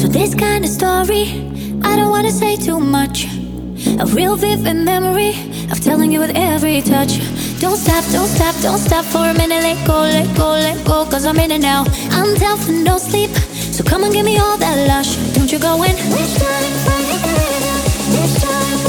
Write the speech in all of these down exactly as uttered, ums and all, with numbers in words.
This kind of story, I don't wanna say too much. A real vivid memory of telling you with every touch. Don't stop, don't stop, don't stop for a minute. Let go, let go, let go, cause I'm in it now. I'm down for no sleep, so come and give me all that lush. Don't you go in. This time, this time,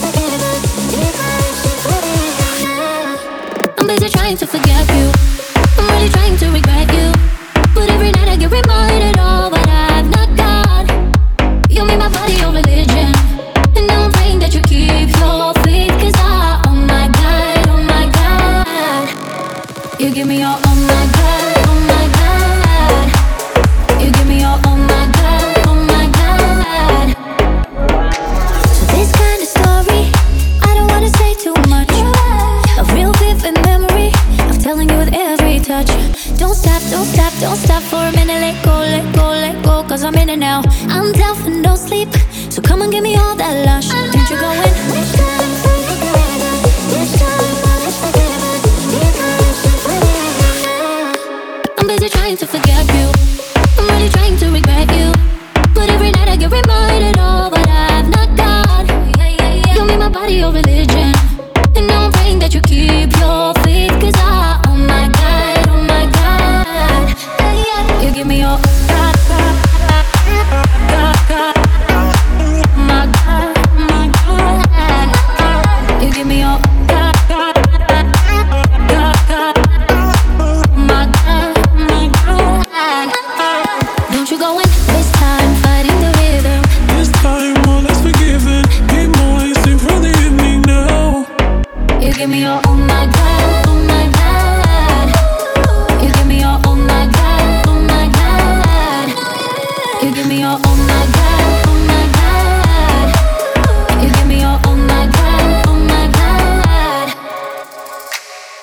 I'm busy trying to forget you. I'm really trying to regret you. But every night I get reminded of what I've not got. You made my body your religion, and now I'm praying that you keep your faith. Cause I, oh my God, oh my God, you give me your, oh my God, oh my God, you give me your, oh my God, oh my God. So this kind of story, I don't wanna say too much. A real vivid memory of telling you with every touch. Don't stop, don't stop, don't stop for a minute. Let go, let go, let go, cause I'm in it now. I'm down for no sleep, so come and give me all that lush. Don't you go in. This time, this time, I'm busy trying to forget you. I'm really trying to regret you. But every night I get reminded of what I've not got. You made my body your religion, and now I'm praying that you keep your faith. Cause I, oh my God, oh my God, you give me your God, God, God, God, my God, my God. You give me your God, God, God, God, my God, my God. Don't you go in this time, fighting the rhythm. This time all is forgiven. Keep my sin from the evening now. You give me your, oh my God, oh my God. You give me your, oh my God, oh my God. You give me your, oh my God.